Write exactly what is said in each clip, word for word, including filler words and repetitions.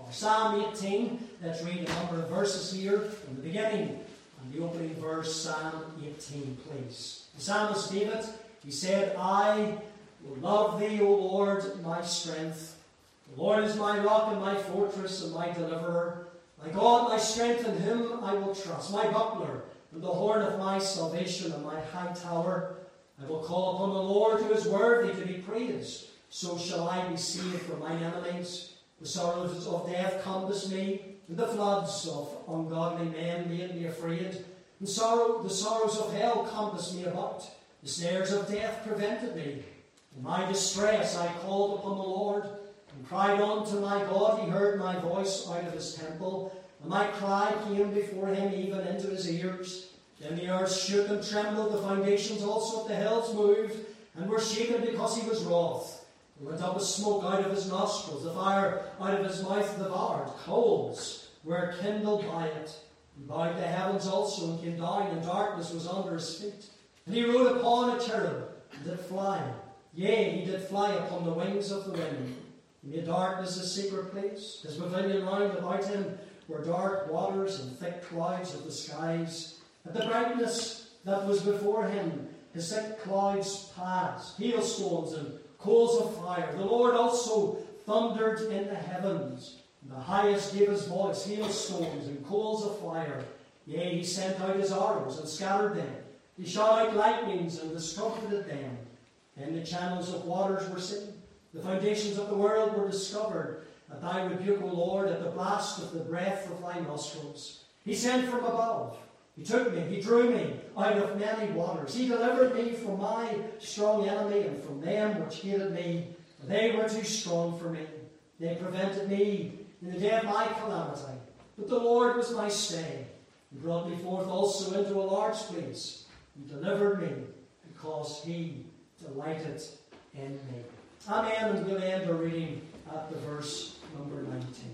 Psalm eighteen, let's read a number of verses here from the beginning. And the opening verse, Psalm eighteen, please. The psalmist David, he said, I will love thee, O Lord, my strength. The Lord is my rock and my fortress and my deliverer. My God, my strength, in him I will trust. My buckler and the horn of my salvation and my high tower. I will call upon the Lord who is worthy to be praised. So shall I be saved from mine enemies. The sorrows of death compassed me, and the floods of ungodly men made me afraid. And sorrow, the sorrows of hell compassed me about. The snares of death prevented me. In my distress I called upon the Lord, and cried unto my God. He heard my voice out of his temple, and my cry came before him even into his ears. Then the earth shook and trembled, the foundations also of the hills moved, and were shaken because he was wroth. There went up a smoke out of his nostrils, the fire out of his mouth devoured. Coals were kindled by it. He bowed the heavens also, and came down, and darkness was under his feet. And he rode upon a cherub, and did fly. Yea, he did fly upon the wings of the wind. He made darkness his secret place. His pavilion round about him were dark waters and thick clouds of the skies. At the brightness that was before him, his thick clouds passed, hailstones and coals of fire. The Lord also thundered in the heavens. And the highest gave his voice, hailstones and coals of fire. Yea, he sent out his arrows and scattered them. He shot out lightnings and discomfited them. And the channels of waters were seen. The foundations of the world were discovered. At thy rebuke, O Lord, at the blast of the breath of thy nostrils. He sent from above. He took me, he drew me out of many waters. He delivered me from my strong enemy and from them which hated me. For they were too strong for me. They prevented me in the day of my calamity. But the Lord was my stay. He brought me forth also into a large place. He delivered me because he delighted in me. Amen. And we'll end our reading at the verse number nineteen.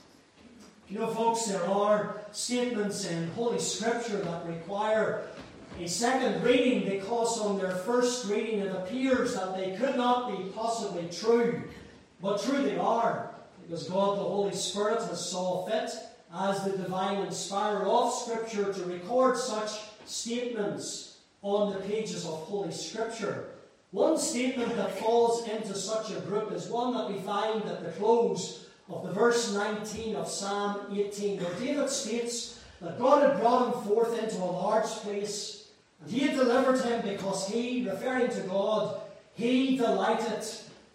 You know, folks, there are statements in Holy Scripture that require a second reading because on their first reading it appears that they could not be possibly true. But true they are, because God the Holy Spirit has saw fit as the divine inspirer of Scripture to record such statements on the pages of Holy Scripture. One statement that falls into such a group is one that we find at the close of the verse nineteen of Psalm eighteen, where David states that God had brought him forth into a large place, and he had delivered him because he, referring to God, he delighted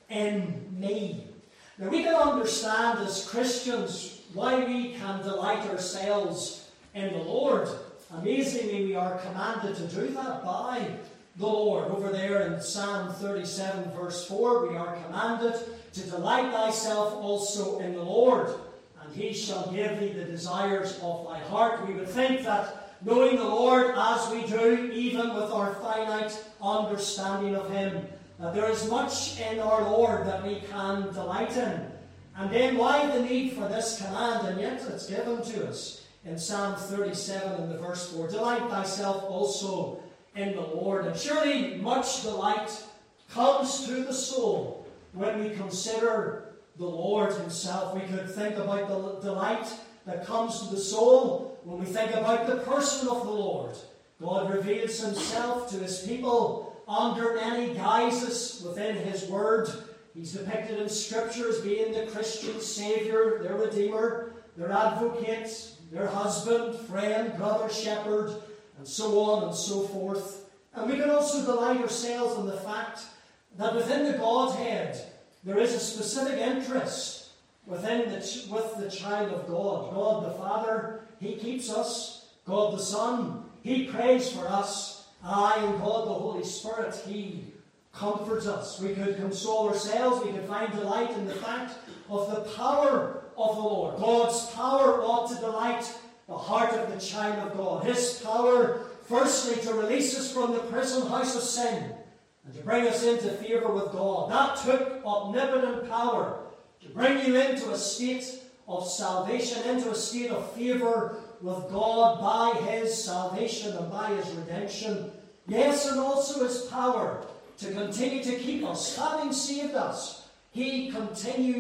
in me. Now we can understand as Christians why we can delight ourselves in the Lord. Amazingly, we are commanded to do that by the Lord. Over there in Psalm thirty-seven verse four, we are commanded to delight thyself also in the Lord, and he shall give thee the desires of thy heart. We would think that knowing the Lord as we do, even with our finite understanding of him, that there is much in our Lord that we can delight in. And then why the need for this command? And yet it's given to us in Psalm thirty-seven in the verse four. Delight thyself also in the Lord. And surely much delight comes to the soul when we consider the Lord himself. We could think about the delight that comes to the soul when we think about the person of the Lord. God reveals himself to his people under many guises within his word. He's depicted in Scripture as being the Christian Saviour, their Redeemer, their Advocate, their husband, friend, brother, shepherd, and so on and so forth. And we can also delight ourselves in the fact that within the Godhead there is a specific interest within the, with the child of God. God the Father, he keeps us. God the Son, he prays for us. I and God the Holy Spirit, he comforts us. We could console ourselves. We could find delight in the fact of the power of the Lord. God's power ought to delight the heart of the child of God. His power, firstly, to release us from the prison house of sin and to bring us into favour with God. That took omnipotent power to bring you into a state of salvation, into a state of favour with God by his salvation and by his redemption. Yes, and also his power to continue to keep us, having saved us. He continues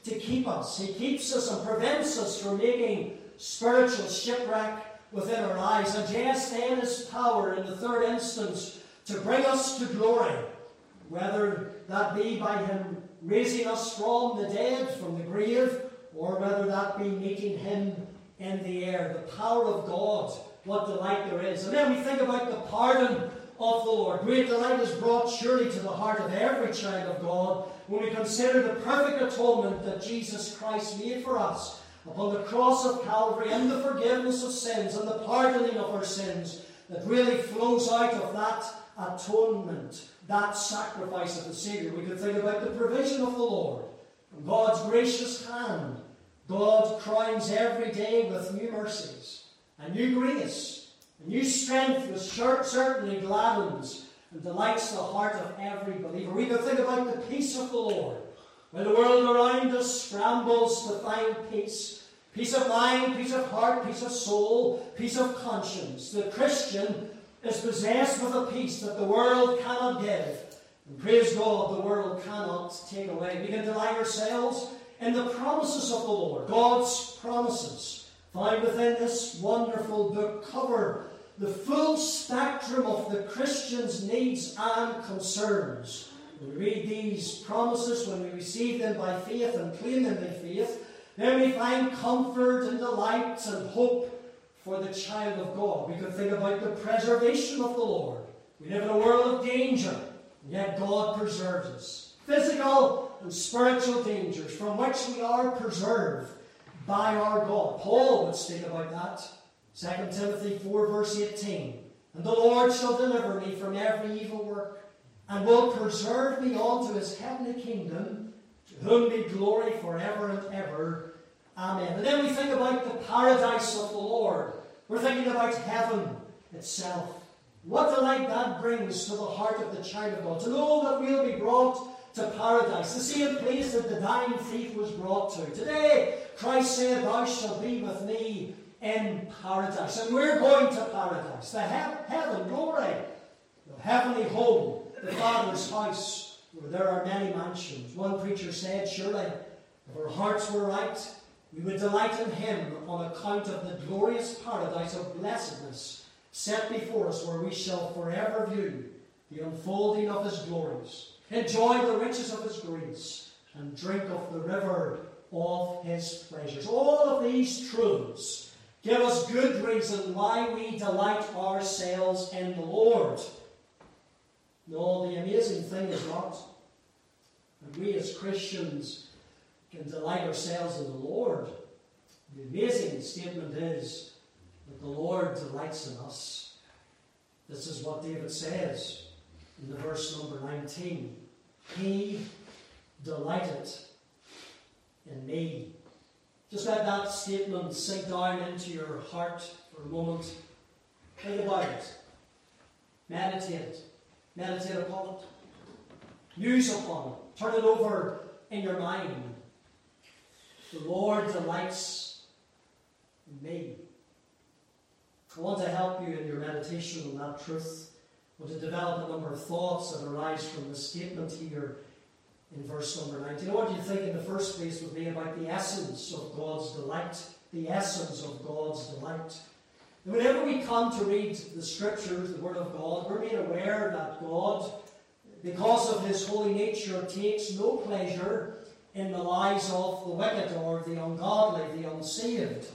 to keep us. He keeps us and prevents us from making spiritual shipwreck within our lives. And yes, then His power in the third instance to bring us to glory, whether that be by Him raising us from the dead, from the grave, or whether that be meeting Him in the air. The power of God, what delight there is. And then we think about the pardon of the Lord. Great delight is brought surely to the heart of every child of God when we consider the perfect atonement that Jesus Christ made for us upon the cross of Calvary, and the forgiveness of sins and the pardoning of our sins that really flows out of that atonement, that sacrifice of the Saviour. We could think about the provision of the Lord. From God's gracious hand, God crowns every day with new mercies and new grace. A new strength which certainly gladdens and delights the heart of every believer. We could think about the peace of the Lord. When the world around us scrambles to find peace, peace of mind, peace of heart, peace of soul, peace of conscience, the Christian is possessed with a peace that the world cannot give. And praise God, the world cannot take away. We can delight ourselves in the promises of the Lord. God's promises found within this wonderful book cover the full spectrum of the Christian's needs and concerns. When we read these promises, when we receive them by faith and claim them by faith, then we find comfort and delight and hope for the child of God. We could think about the preservation of the Lord. We live in a world of danger, and yet God preserves us. Physical and spiritual dangers from which we are preserved by our God. Paul would speak about that. Second Timothy four verse eighteen. And the Lord shall deliver me from every evil work, and will preserve me unto His heavenly kingdom, to whom be glory forever and ever. Amen. And then we think about the paradise of the Lord. We're thinking about heaven itself. What delight that brings to the heart of the child of God. To know that we'll be brought to paradise, the same place that the dying thief was brought to. Today, Christ said, Thou shalt be with me in paradise. And we're going to paradise. The he- heaven, glory. The heavenly home. The Father's house, where there are many mansions. One preacher said, surely, if our hearts were right, we would delight in Him on account of the glorious paradise of blessedness set before us, where we shall forever view the unfolding of His glories, enjoy the riches of His grace, and drink of the river of His pleasures. All of these truths give us good reason why we delight ourselves in the Lord. No, the amazing thing is not that we as Christians can delight ourselves in the Lord. The amazing statement is that the Lord delights in us. This is what David says in the verse number nineteen. He delighted in me. Just let that statement sink down into your heart for a moment. Think about it. Meditate it. Meditate upon it. Muse upon it. Turn it over in your mind. The Lord delights in me. I want to help you in your meditation on that truth. I want to develop a number of thoughts that arise from the statement here in verse number nineteen. I want you to think in the first place with me about the essence of God's delight. The essence of God's delight. And whenever we come to read the Scriptures, the Word of God, we're made aware that God, because of His holy nature, takes no pleasure in the lives of the wicked or the ungodly, the unsaved.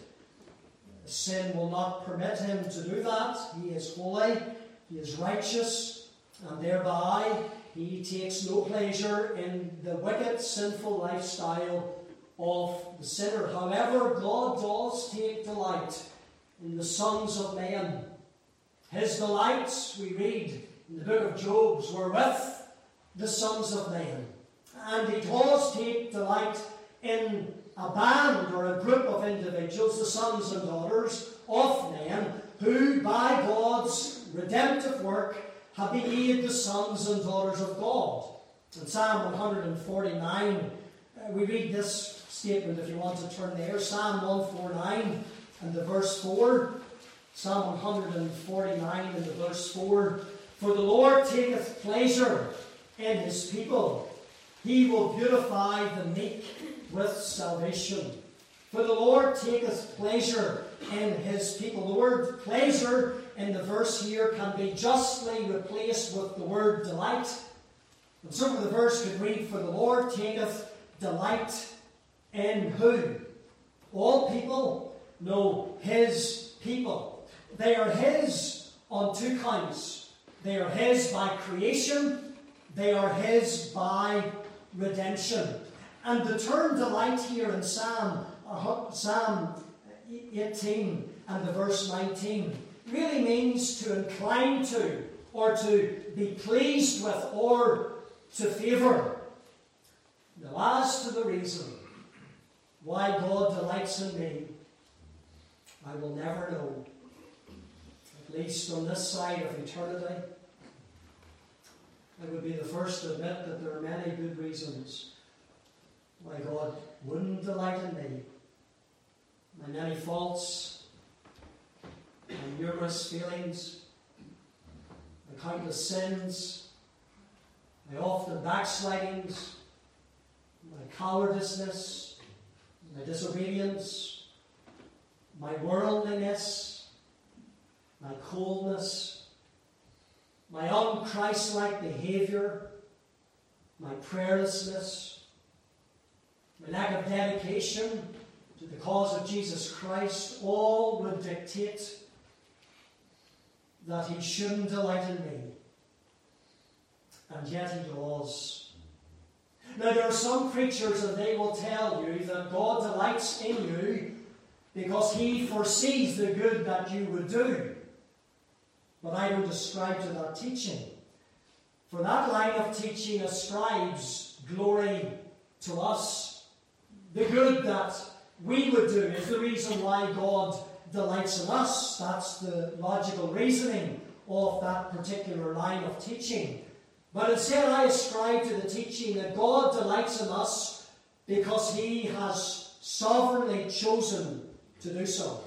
Sin will not permit Him to do that. He is holy, He is righteous, and thereby He takes no pleasure in the wicked, sinful lifestyle of the sinner. However, God does take delight in the sons of men. His delights, we read in the book of Job, were with the sons of men. And He does take delight in a band or a group of individuals, the sons and daughters of men, who by God's redemptive work have been made the sons and daughters of God. In Psalm one forty-nine, uh, we read this statement, if you want to turn there. Psalm one forty-nine and the verse four. Psalm one forty-nine and the verse four. For the Lord taketh pleasure in His people. He will beautify the meek with salvation. For the Lord taketh pleasure in his people. The word pleasure in the verse here can be justly replaced with the word delight. And so the verse could read, for the Lord taketh delight in who? All people? No, his people. They are his on two counts. They are his by creation. They are his by redemption. And the term delight here in Psalm, uh, Psalm eighteen and the verse nineteen really means to incline to, or to be pleased with, or to favour. Now, as to the reason why God delights in me, I will never know. At least on this side of eternity, I would be the first to admit that there are many good reasons why God wouldn't delight in me. My many faults, my numerous failings, my countless sins, my often backslidings, my cowardice, my disobedience, my worldliness, my coldness, my un-Christ-like behaviour, my prayerlessness, my lack of dedication to the cause of Jesus Christ, all would dictate that he shouldn't delight in me. And yet he does. Now there are some preachers and they will tell you that God delights in you because he foresees the good that you would do. But I don't ascribe to that teaching. For that line of teaching ascribes glory to us. The good that we would do is the reason why God delights in us. That's the logical reasoning of that particular line of teaching. But instead I ascribe to the teaching that God delights in us because he has sovereignly chosen to do so.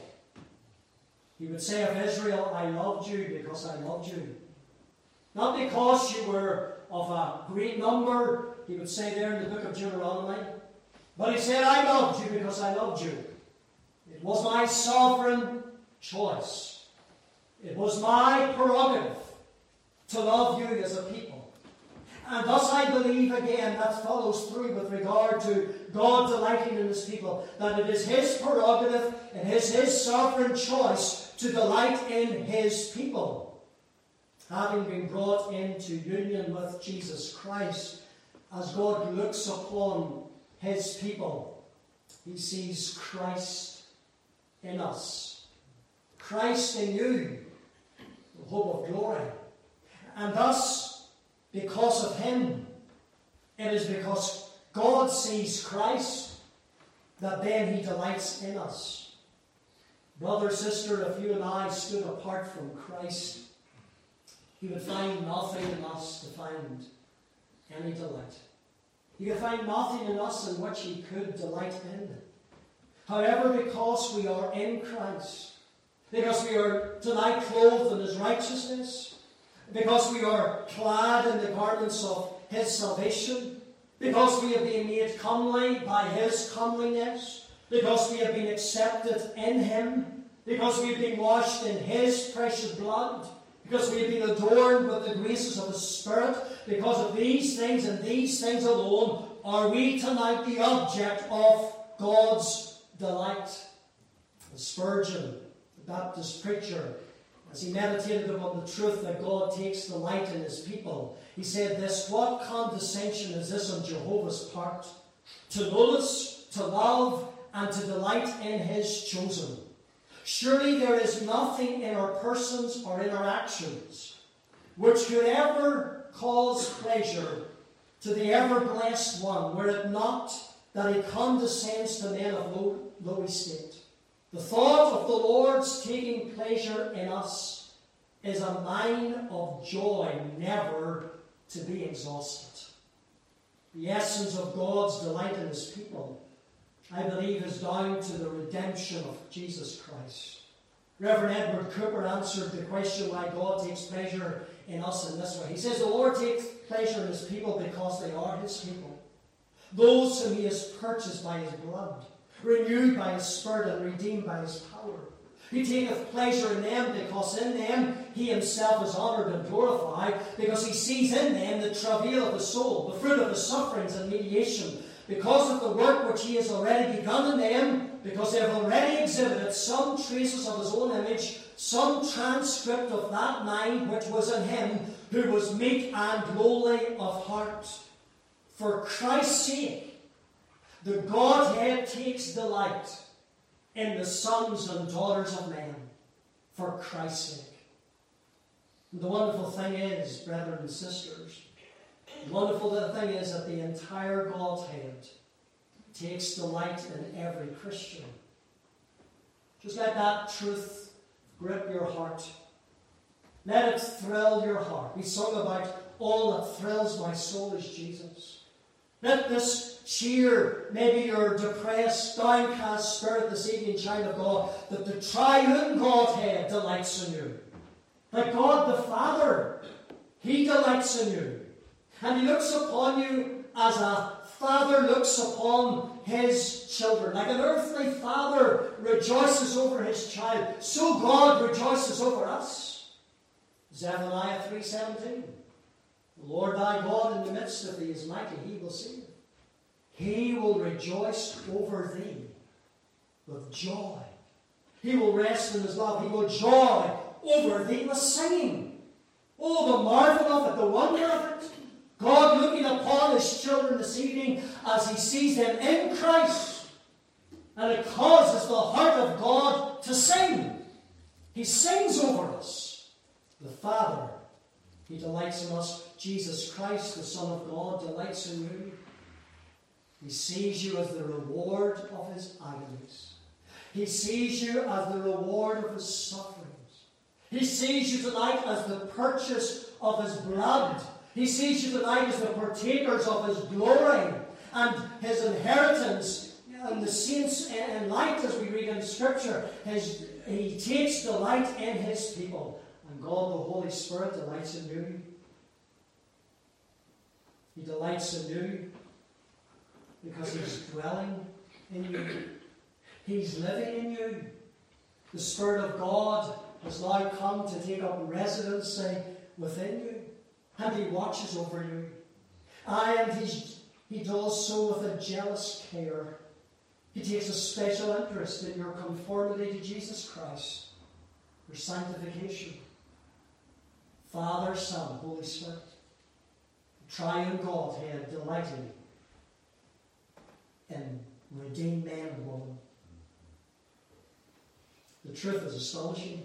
He would say of Israel, I loved you because I loved you. Not because you were of a great number, he would say there in the book of Deuteronomy. But he said, I loved you because I loved you. It was my sovereign choice. It was my prerogative to love you as a people. And thus I believe again that follows through with regard to God delighting in his people, that it is his prerogative and his, his sovereign choice to delight in his people. Having been brought into union with Jesus Christ, as God looks upon his people, he sees Christ in us. Christ in you, the hope of glory. And thus, because of him, it is because God sees Christ that then he delights in us. Brother, sister, if you and I stood apart from Christ, he would find nothing in us to find any delight. He could find nothing in us in which he could delight in. However, because we are in Christ, because we are tonight clothed in his righteousness, because we are clad in the garments of his salvation, because we have been made comely by his comeliness, because we have been accepted in him, because we have been washed in his precious blood, because we have been adorned with the graces of the Spirit, because of these things and these things alone, are we tonight the object of God's delight. Spurgeon, the Baptist preacher, as he meditated upon the truth that God takes delight in his people, he said this: what condescension is this on Jehovah's part, to notice, to love, and to delight in his chosen? Surely there is nothing in our persons or in our actions which could ever cause pleasure to the ever-blessed one, were it not that he condescends to men of low, low estate. The thought of the Lord's taking pleasure in us is a mine of joy never to be exhausted. The essence of God's delight in his people, I believe, is down to the redemption of Jesus Christ. Reverend Edward Cooper answered the question why God takes pleasure in us in this way. He says the Lord takes pleasure in his people because they are his people. those whom he has purchased by his blood, renewed by his Spirit, and redeemed by his power. He taketh pleasure in them, because in them he himself is honoured and glorified, because he sees in them the travail of the soul, the fruit of his sufferings and mediation, because of the work which he has already begun in them, because they have already exhibited some traces of his own image, some transcript of that mind which was in him, who was meek and lowly of heart. For Christ's sake, the Godhead takes delight in the sons and daughters of men, for Christ's sake. And the wonderful thing is, brethren and sisters, the wonderful thing is that the entire Godhead takes delight in every Christian. Just let that truth grip your heart. Let it thrill your heart. We sung about all that thrills my soul is Jesus. Let this cheer maybe your depressed, downcast spirit this evening, child of God, that the triune Godhead delights in you. That God the Father, he delights in you. And he looks upon you as a father looks upon his children. Like an earthly father rejoices over his child, so God rejoices over us. Zephaniah three seventeen. The Lord thy God in the midst of thee is mighty, he will save. He will rejoice over thee with joy. He will rest in his love. He will joy over thee with singing. Oh, the marvel of it, the wonder of it. God looking upon his children this evening as he sees them in Christ. And it causes the heart of God to sing. He sings over us. The Father, he delights in us. Jesus Christ, the Son of God, delights in you. He sees you as the reward of his agonies. He sees you as the reward of his sufferings. He sees you tonight as the purchase of his blood. He sees you tonight as the partakers of his glory and his inheritance. And the saints in light, as we read in Scripture, his, he takes delight in his people. And God, the Holy Spirit, delights in you. He delights in you because he's dwelling in you. He's living in you. The Spirit of God has now come to take up residency within you. And he watches over you. And he's, he does so with a jealous care. He takes a special interest in your conformity to Jesus Christ, your sanctification. Father, Son, Holy Spirit, the triune Godhead delighting in redeemed man and woman. The truth is astonishing.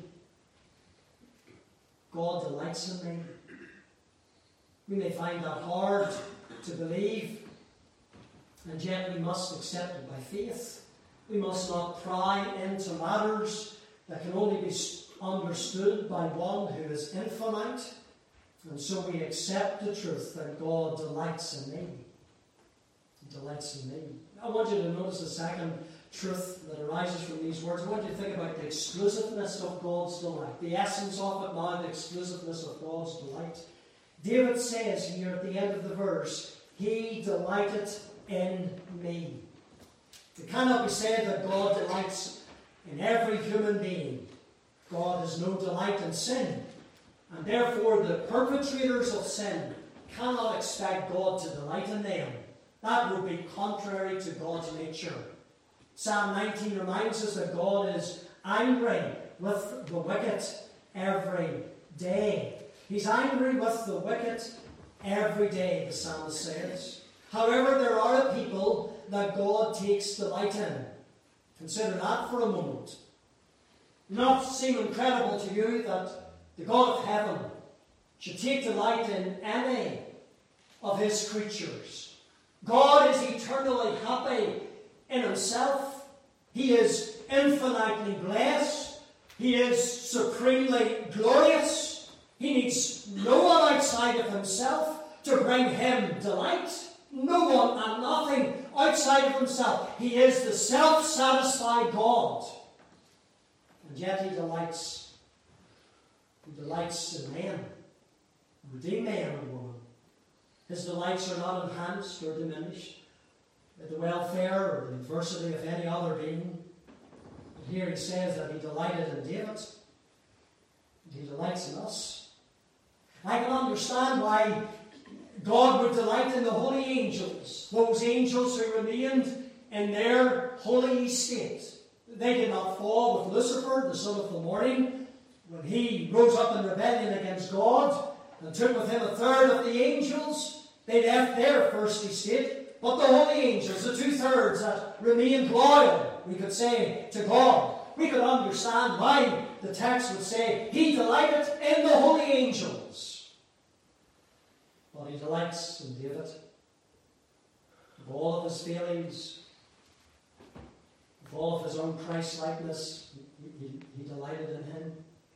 God delights in me. We may find that hard to believe, and yet we must accept it by faith. We must not pry into matters that can only be understood by one who is infinite. And so we accept the truth that God delights in me. He delights in me. I want you to notice the second truth that arises from these words. I want you to think about the exclusiveness of God's delight. The essence of it now, the exclusiveness of God's delight. David says here at the end of the verse, he delighted in me. It cannot be said that God delights in every human being. God has no delight in sin. And therefore the perpetrators of sin cannot expect God to delight in them. That would be contrary to God's nature. Psalm nineteen reminds us that God is angry with the wicked every day. He's angry with the wicked every day, the psalmist says. However, there are a people that God takes delight in. Consider that for a moment. Not seem incredible to you that the God of heaven should take delight in any of his creatures. God is eternally happy in himself. He is infinitely blessed. He is supremely glorious. He needs no one outside of himself to bring him delight. No one and nothing outside of himself. He is the self-satisfied God. And yet he delights. He delights in men. Redeemed man and woman. His delights are not enhanced or diminished the welfare or the adversity of any other being. But here he says that he delighted in David. He delights in us. I can understand why God would delight in the holy angels, those angels who remained in their holy state. They did not fall with Lucifer, the son of the morning, when he rose up in rebellion against God and took with him a third of the angels. They left their first estate, but the holy angels, the two-thirds that remained loyal, we could say, to God, we could understand why the text would say, he delighted in the holy angels. But he delights in David. With all of his failings, with all of his own Christ-likeness, he, he, he delighted in him.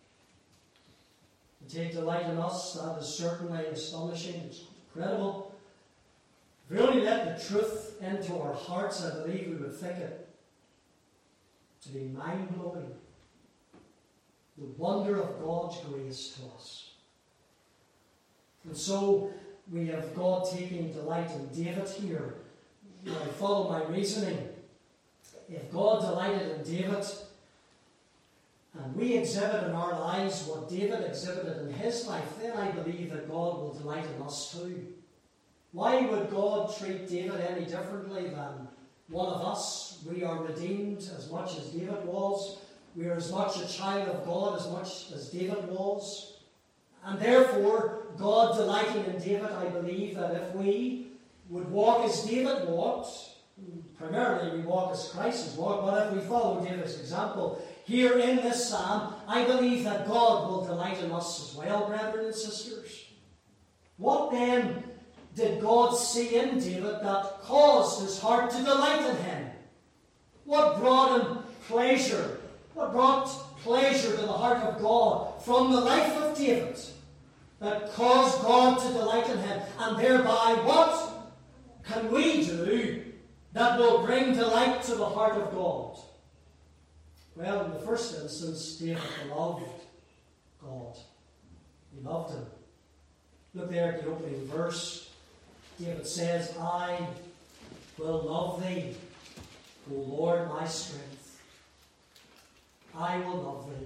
To take delight in us, that is certainly astonishing. It's incredible. If we only let the truth into our hearts, I believe we would think it to be mind-blowing. The wonder of God's grace to us. And so we have God taking delight in David here. Now, follow my reasoning. If God delighted in David, and we exhibit in our lives what David exhibited in his life, then I believe that God will delight in us too. Why would God treat David any differently than one of us? We are redeemed as much as David was. We are as much a child of God as much as David was. And therefore, God delighting in David, I believe that if we would walk as David walked, primarily we walk as Christ has walked, but if we follow David's example here in this psalm, I believe that God will delight in us as well, brethren and sisters. What then did God see in David that caused his heart to delight in him? What brought him pleasure? What brought pleasure to the heart of God from the life of David that caused God to delight in him? And thereby, what can we do that will bring delight to the heart of God? Well, in the first instance, David loved God. He loved him. Look there at the opening verse. David says, I will love thee, O Lord, my strength. I will love thee,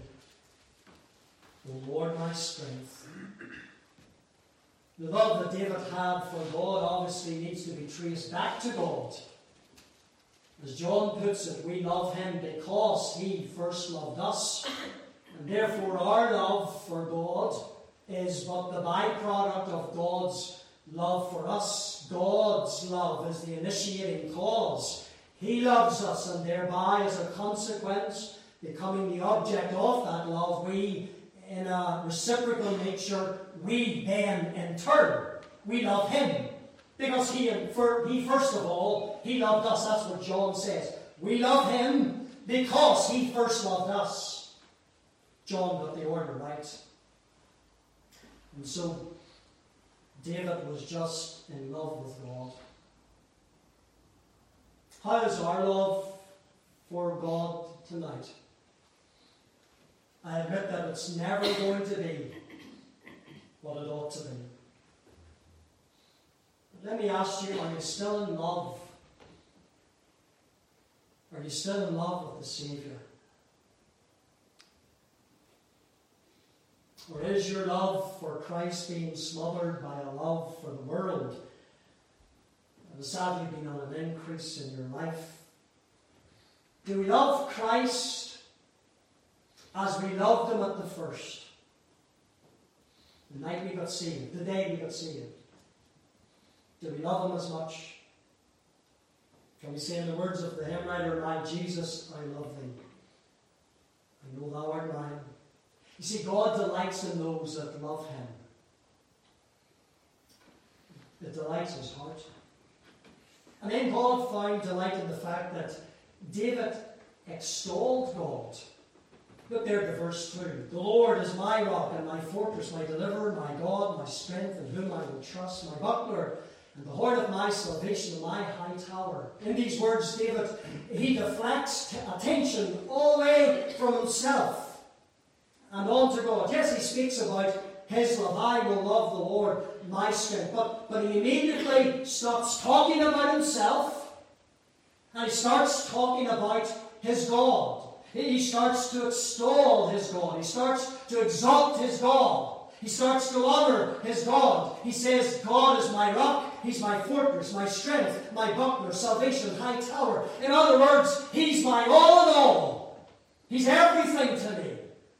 O Lord, my strength. The love that David had for God obviously needs to be traced back to God. As John puts it, we love him because he first loved us. And therefore our love for God is but the byproduct of God's love for us. God's love is the initiating cause. He loves us, and thereby, as a consequence, becoming the object of that love, we, in a reciprocal nature, we then, in turn, we love him. Because he, he, first of all, he loved us. That's what John says. We love him because he first loved us. John got the order right. And so, David was just in love with God. How is our love for God tonight? I admit that it's never going to be what it ought to be. But let me ask you, are you still in love? Are you still in love with the Saviour? Or is your love for Christ being smothered by a love for the world that has sadly been on an increase in your life? Do we love Christ as we loved him at the first? The night we got saved, the day we got saved. Do we love him as much? Can we say in the words of the hymn writer, my Jesus, I love thee. I know thou art mine. You see, God delights in those that love him. It delights his heart. And then God found delight in the fact that David extolled God. Look there at verse two. The Lord is my rock and my fortress, my deliverer, my God, my strength, in whom I will trust, my buckler, and the horn of my salvation, and my high tower. In these words, David, he deflects attention all the way from himself and on to God. Yes, he speaks about his love. I will love the Lord, my strength. But, but he immediately stops talking about himself And he starts talking about his God. He starts to extol his God. He starts to exalt his God. He starts to honor his God. He says, God is my rock. He's my fortress, my strength, my buckler, salvation, high tower. In other words, he's my all in all. He's everything to me.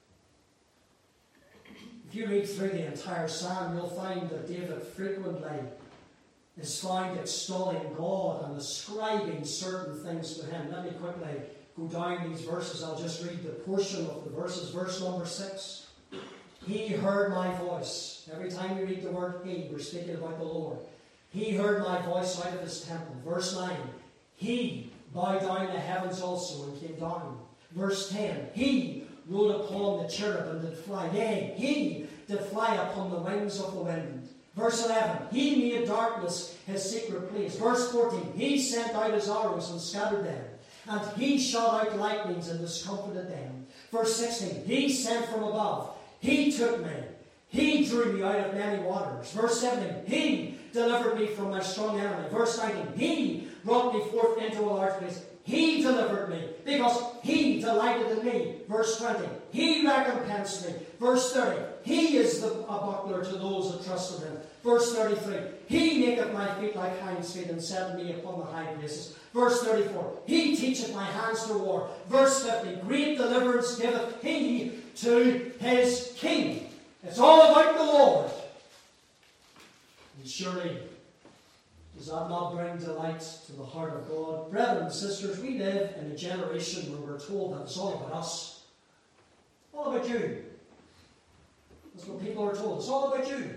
If you read through the entire psalm, you'll find that David frequently is found extolling God and ascribing certain things to him. Let me quickly go down these verses. I'll just read the portion of the verses. Verse number six. He heard my voice. Every time we read the word he, we're speaking about the Lord. He heard my voice out of his temple. Verse nine. He bowed down the heavens also and came down. Verse ten. He rode upon the cherub and did fly. Yea, he did fly upon the wings of the wind. Verse eleven. He made darkness his secret place. Verse fourteen. He sent out his arrows and scattered them. And he shot out lightnings and discomfited them. Verse sixteen. He sent from above. He took me. He drew me out of many waters. Verse seventeen. He delivered me from my strong enemy. Verse nineteen. He brought me forth into a large place. He delivered me because he delighted in me. Verse twenty. He recompensed me. Verse thirty. He is the, a buckler to those that trust in him. Verse thirty-three. He maketh my feet like hinds' feet and set me upon the high places. Verse thirty-four. He teacheth my hands to war. Verse fifty. Great deliverance giveth he to his king. It's all about the Lord. And surely, does that not bring delight to the heart of God? Brethren and sisters, we live in a generation where we're told that it's all about us. All about you. That's what people are told. It's all about you.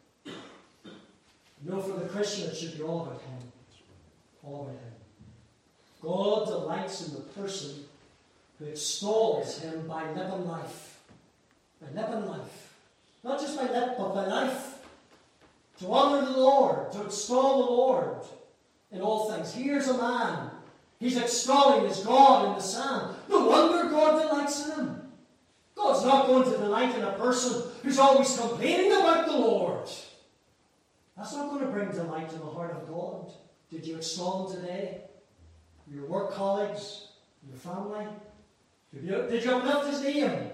No, for the Christian, it should be all about him. All about him. God delights in the person who extols him by living life. By living life. Not just by lip, but by life. To honour the Lord, to extol the Lord in all things. Here's a man. He's extolling his God in the psalm. No wonder God delights in him. God's not going to delight in a person who's always complaining about the Lord. That's not going to bring delight to the heart of God. Did you extol him today? Your work colleagues? Your family? Did you, did you uplift his name?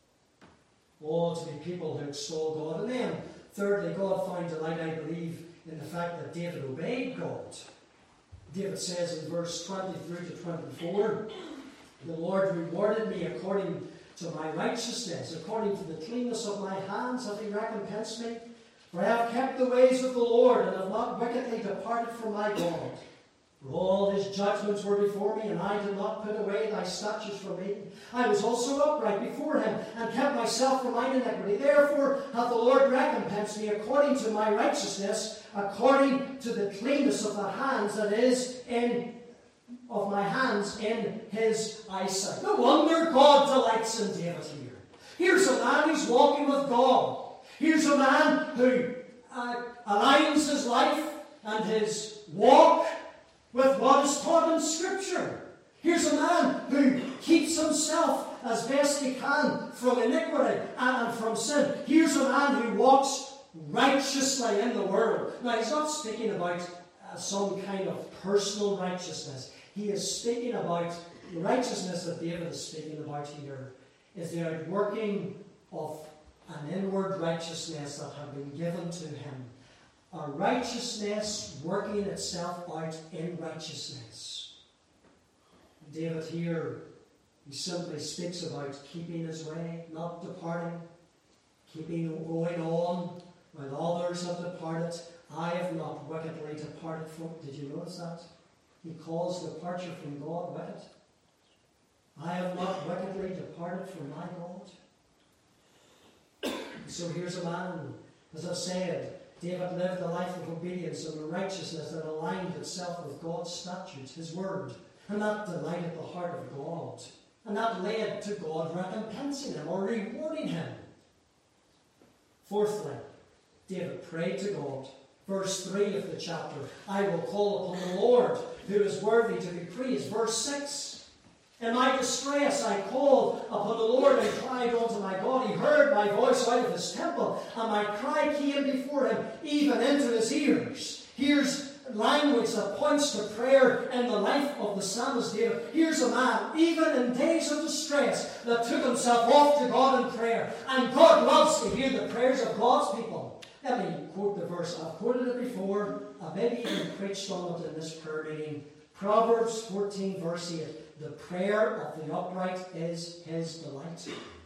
Oh, to be people who extol God. And then, thirdly, God found delight, I believe, in the fact that David obeyed God. David says in verse twenty-three to twenty-four, the Lord rewarded me according to my righteousness, according to the cleanness of my hands have he recompensed me. For I have kept the ways of the Lord, and have not wickedly departed from my God. For all his judgments were before me, and I did not put away thy statutes from me. I was also upright before him, and kept myself from mine iniquity. Therefore hath the Lord recompensed me according to my righteousness, according to the cleanness of the hands that is in of my hands in his eyesight. No wonder God delights in David here. Here's a man who's walking with God. Here's a man who uh, aligns his life and his walk with what is taught in Scripture. Here's a man who keeps himself as best he can from iniquity and from sin. Here's a man who walks righteously in the world. Now, he's not speaking about uh, some kind of personal righteousness. He is speaking about the righteousness that David is speaking about here is the outworking of an inward righteousness that had been given to him. A righteousness working itself out in righteousness. David here, he simply speaks about keeping his way, not departing, keeping going on while others have departed. I have not wickedly departed from. Did you notice that? He calls departure from God wicked. I have not wickedly departed from my God. So here's a man, as I've said, David lived a life of obedience and a righteousness that aligned itself with God's statutes, his word, and that delighted the heart of God. And that led to God recompensing him or rewarding him. Fourthly, David prayed to God. Verse three of the chapter, I will call upon the Lord, who is worthy to be praised. Verse six, in my distress I called upon the Lord and cried unto my God. He heard my voice out of his temple, and my cry came before him, even into his ears. Here's language that points to prayer in the life of the psalmist David. Here's a man, even in days of distress, that took himself off to God in prayer. And God loves to hear the prayers of God's people. Let me quote the verse. I've quoted it before. I've maybe even preached on it in this prayer meeting. Proverbs fourteen, verse eight. The prayer of the upright is his delight.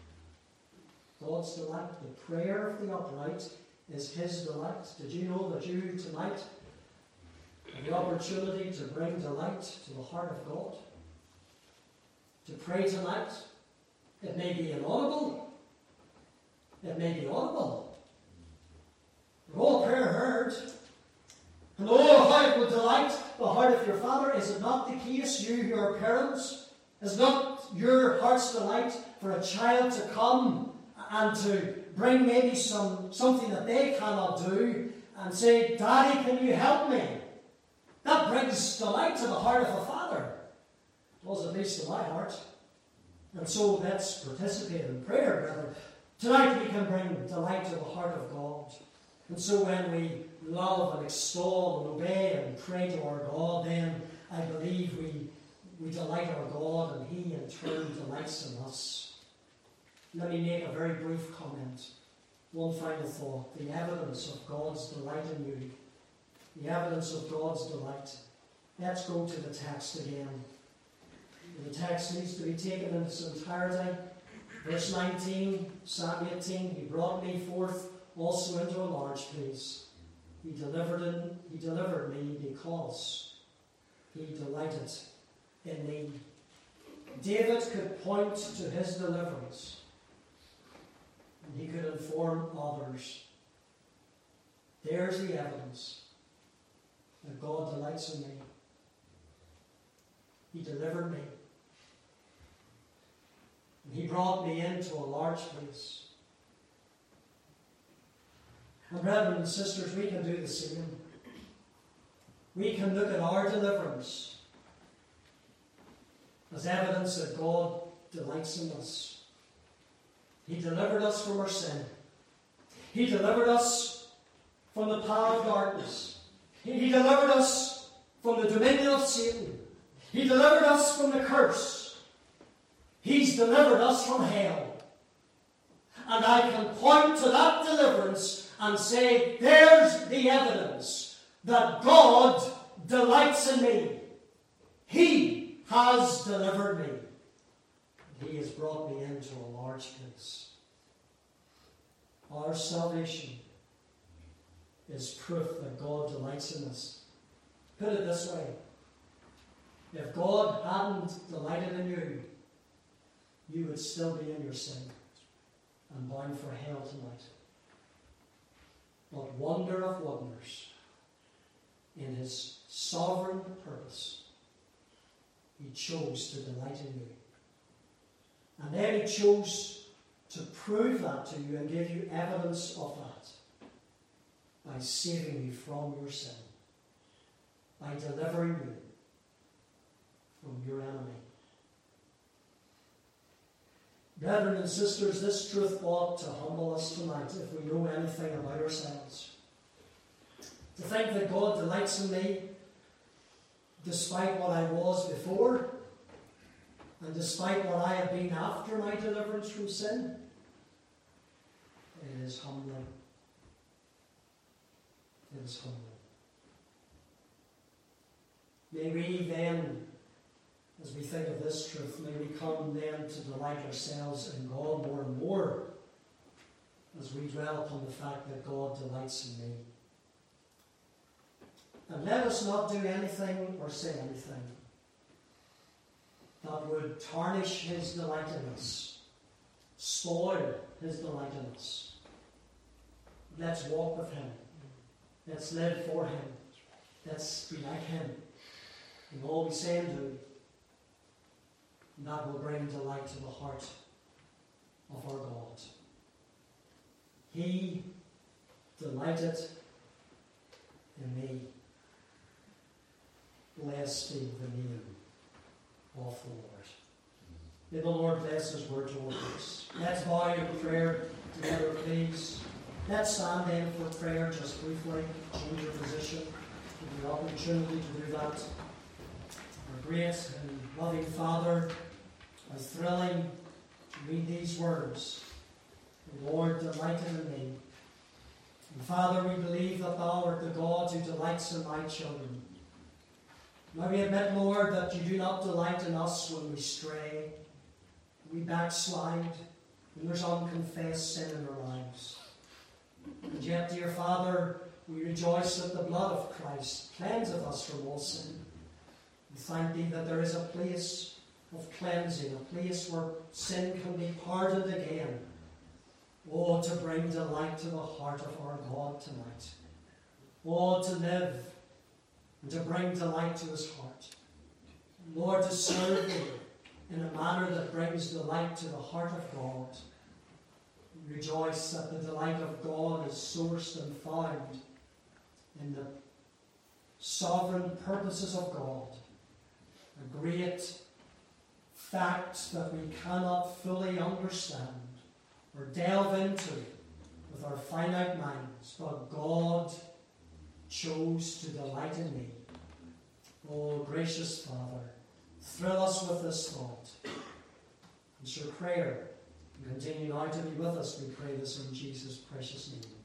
God's delight. The prayer of the upright is his delight. Did you know that you tonight have the opportunity to bring delight to the heart of God? To pray tonight. It may be inaudible. It may be audible. But all prayer heard. And oh, how it would delight the heart of your Father. Is it not the case, you who are parents? Is not your heart's delight for a child to come and to bring maybe some something that they cannot do and say, Daddy, can you help me? That brings delight to the heart of a father. It was at least to my heart. And so let's participate in prayer, brethren. Tonight we can bring delight to the heart of God. And so when we love and extol and obey and pray to our God, then I believe we, we delight our God and He in turn delights in us. Let me make a very brief comment. One final thought. The evidence of God's delight in you. The evidence of God's delight. Let's go to the text again. The text needs to be taken in its entirety. Verse nineteen, Psalm eighteen, He brought me forth also into a large place. He delivered, in, he delivered me because He delighted in me. David could point to his deliverance. And he could inform others. There's the evidence that God delights in me. He delivered me. And He brought me into a large place. And brethren and sisters, we can do the same. We can look at our deliverance as evidence that God delights in us. He delivered us from our sin. He delivered us from the power of darkness. He delivered us from the dominion of Satan. He delivered us from the curse. He's delivered us from hell. And I can point to that deliverance and say, there's the evidence that God delights in me. He has delivered me. He has brought me into a large place. Our salvation is proof that God delights in us. Put it this way. If God hadn't delighted in you, you would still be in your sin and bound for hell tonight. But wonder of wonders, in His sovereign purpose, He chose to delight in you. And then He chose to prove that to you and give you evidence of that by saving you from your sin, by delivering you from your enemy. Brethren and sisters, this truth ought to humble us tonight if we know anything about ourselves. To think that God delights in me despite what I was before, and despite what I have been after my deliverance from sin, it is humbling. It is humbling. May we then, as we think of this truth, may we come then to delight ourselves in God more and more as we dwell upon the fact that God delights in me. And let us not do anything or say anything that would tarnish His delight in us, spoil His delight in us. Let's walk with Him. Let's live for Him. Let's be like Him in all we say and do. And that will bring delight to the heart of our God. He delighted in me. Blessed be the name of the Lord. May the Lord bless His word toward us. Let's bow in prayer together, please. Let's stand then for prayer just briefly. Change your position. give you the opportunity to do that. Our great and loving Father, how thrilling to read these words. The Lord delighted in me. And Father, we believe that Thou art the God who delights in Thy children. Now we admit, Lord, that You do not delight in us when we stray, we backslide, when there's unconfessed sin in our lives. And yet, dear Father, we rejoice that the blood of Christ cleanseth us from all sin. We thank Thee that there is a place of cleansing, a place where sin can be pardoned again. Oh, to bring delight to the heart of our God tonight. Oh, to live and to bring delight to His heart. Lord, to serve Thee in a manner that brings delight to the heart of God. We rejoice that the delight of God is sourced and found in the sovereign purposes of God. A great fact that we cannot fully understand or delve into with our finite minds, but God chose to delight in me. Oh, gracious Father, thrill us with this thought. It's your prayer. And continue now to be with us, we pray this in Jesus' precious name.